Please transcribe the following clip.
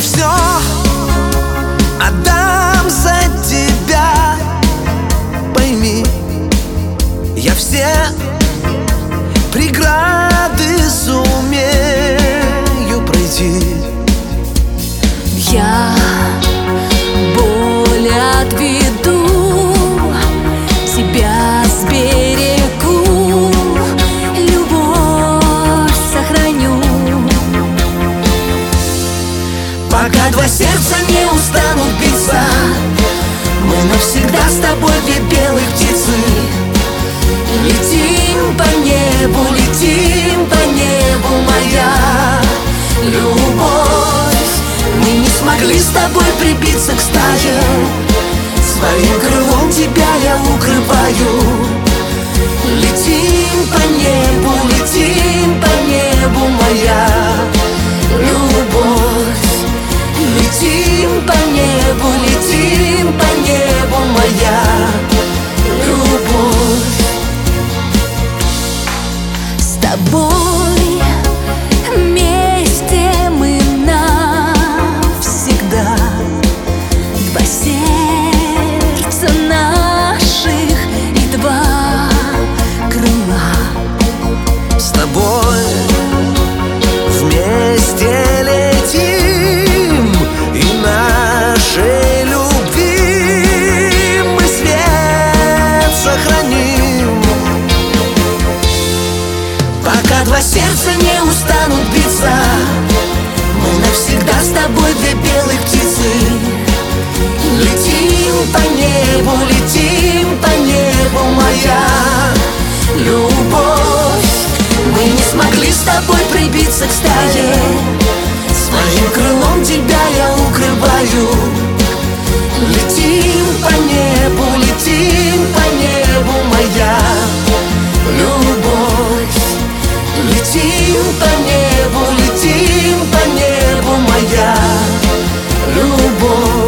все отдам за тебя. Пойми, я все преграды сумею пройти. Я боль отведу, тебя сберегу, любовь сохраню. Пока два сердца не устанут биться, мы навсегда с тобой две белых птицы. Летим по небу, моя любовь. Мы не смогли с тобой прибиться к стае, своим крылом тебя я укрываю. Летим по небу, моя любовь. Летим по небу, моя любовь. С тобой вместе мы навсегда. Два сердца наших и два крыла. С тобой вместе летим, и нашей любви мы свет сохраним. Пока два сердца не устанут биться, мы навсегда с тобой две белых птицы. Летим по небу, моя любовь. Мы не смогли с тобой прибиться к стае, своим крылом тебя я укрываю. Летим по небу, моя любовь. Летим по небу, моя любовь.